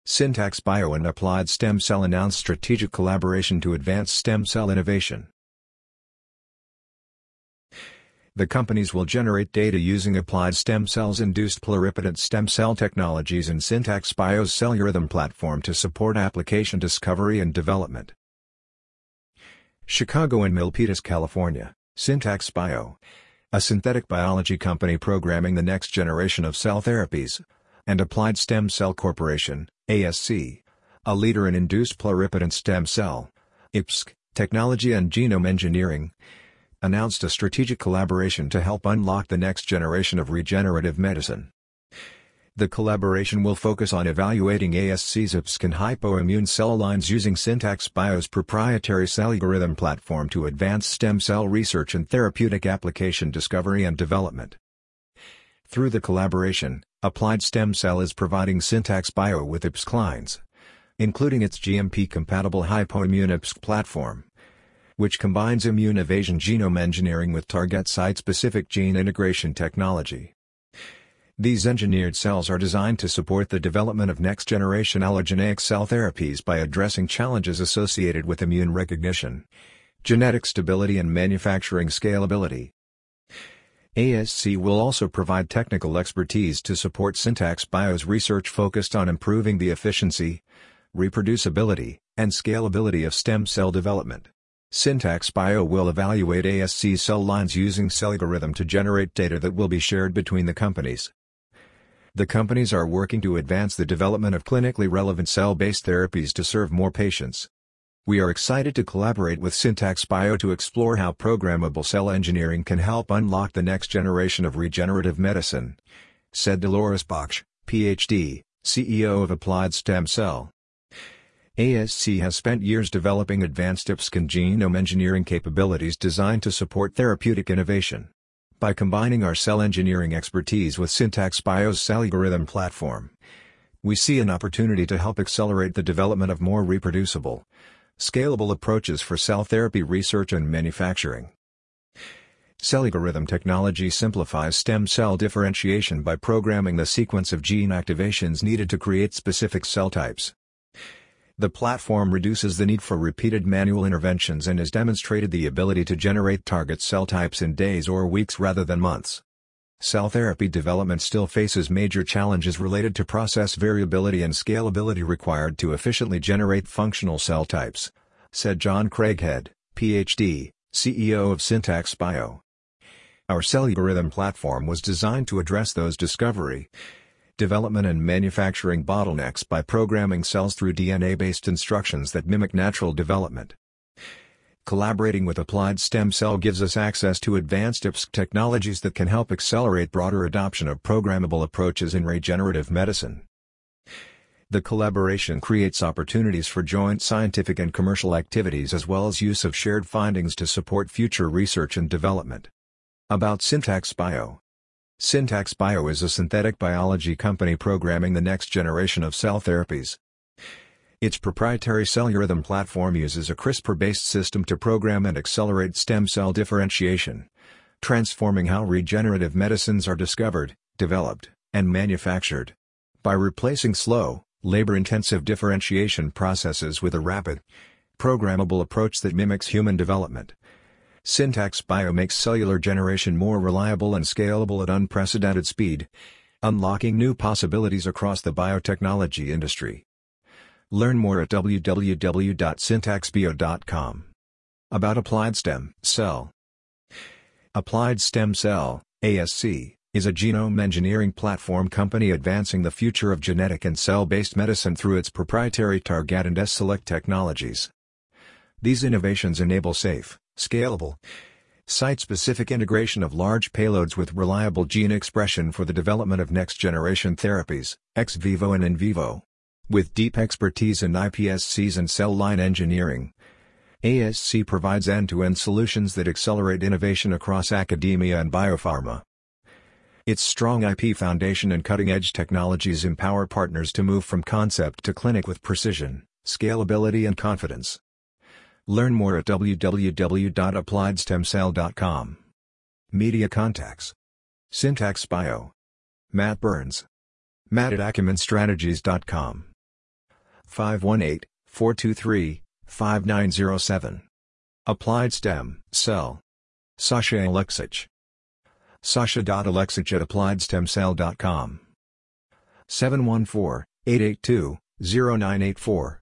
Syntax Bio and Applied Stem Cell announce strategic collaboration to advance stem cell innovation. The companies will generate data using applied stem cells-induced pluripotent stem cell technologies and Syntax Bio's Cellurhythm platform to support application discovery and development. Chicago and Milpitas, California, Syntax Bio, a synthetic biology company programming the next generation of cell therapies, and Applied Stem Cell Corporation, ASC, a leader in induced pluripotent stem cell (IPSC) technology and genome engineering, announced a strategic collaboration to help unlock the next generation of regenerative medicine. The collaboration will focus on evaluating ASC's IPSC and hypoimmune cell lines using Syntax Bio's proprietary Cellurhythm platform to advance stem cell research and therapeutic application discovery and development. Through the collaboration, Applied Stem Cell is providing Syntax Bio with IPSC lines, including its GMP-compatible hypoimmune IPSC platform, which combines immune evasion genome engineering with target site-specific gene integration technology. These engineered cells are designed to support the development of next-generation allogeneic cell therapies by addressing challenges associated with immune recognition, genetic stability and manufacturing scalability. ASC will also provide technical expertise to support Syntax Bio's research focused on improving the efficiency, reproducibility, and scalability of stem cell development. Syntax Bio will evaluate ASC cell lines using Cellurhythm to generate data that will be shared between the companies. The companies are working to advance the development of clinically relevant cell-based therapies to serve more patients. We are excited to collaborate with Syntax Bio to explore how programmable cell engineering can help unlock the next generation of regenerative medicine, said Dolores Bach, Ph.D., CEO of Applied Stem Cell. ASC has spent years developing advanced IPSC and genome engineering capabilities designed to support therapeutic innovation. By combining our cell engineering expertise with Syntax Bio's Cellurhythm platform, we see an opportunity to help accelerate the development of more reproducible, scalable approaches for cell therapy research and manufacturing. Cellurhythm technology simplifies stem cell differentiation by programming the sequence of gene activations needed to create specific cell types. The platform reduces the need for repeated manual interventions and has demonstrated the ability to generate target cell types in days or weeks rather than months. Cell therapy development still faces major challenges related to process variability and scalability required to efficiently generate functional cell types, said John Craighead, Ph.D., CEO of Syntax Bio. Our Cellurhythm platform was designed to address those discovery, development and manufacturing bottlenecks by programming cells through DNA-based instructions that mimic natural development. Collaborating with Applied Stem Cell gives us access to advanced IPSC technologies that can help accelerate broader adoption of programmable approaches in regenerative medicine. The collaboration creates opportunities for joint scientific and commercial activities as well as use of shared findings to support future research and development. About Syntax Bio. Syntax Bio is a synthetic biology company programming the next generation of cell therapies. Its proprietary Cellurhythm platform uses a CRISPR-based system to program and accelerate stem cell differentiation, transforming how regenerative medicines are discovered, developed, and manufactured. By replacing slow, labor-intensive differentiation processes with a rapid, programmable approach that mimics human development, Syntax Bio makes cellular generation more reliable and scalable at unprecedented speed, unlocking new possibilities across the biotechnology industry. Learn more at www.syntaxbio.com. About Applied Stem Cell. Applied Stem Cell, ASC, is a genome engineering platform company advancing the future of genetic and cell-based medicine through its proprietary Target and S-Select technologies. These innovations enable safe, scalable, site-specific integration of large payloads with reliable gene expression for the development of next-generation therapies, ex vivo and in vivo. With deep expertise in iPSCs and cell line engineering, ASC provides end-to-end solutions that accelerate innovation across academia and biopharma. Its strong IP foundation and cutting-edge technologies empower partners to move from concept to clinic with precision, scalability and confidence. Learn more at www.appliedstemcell.com. Media contacts. Syntax Bio. Matt Burns. Matt at AcumenStrategies.com. 518-423-5907. Applied Stem Cell. Sasha Alexic. Sasha.Alexic@appliedstemcell.com. 714-882-0984.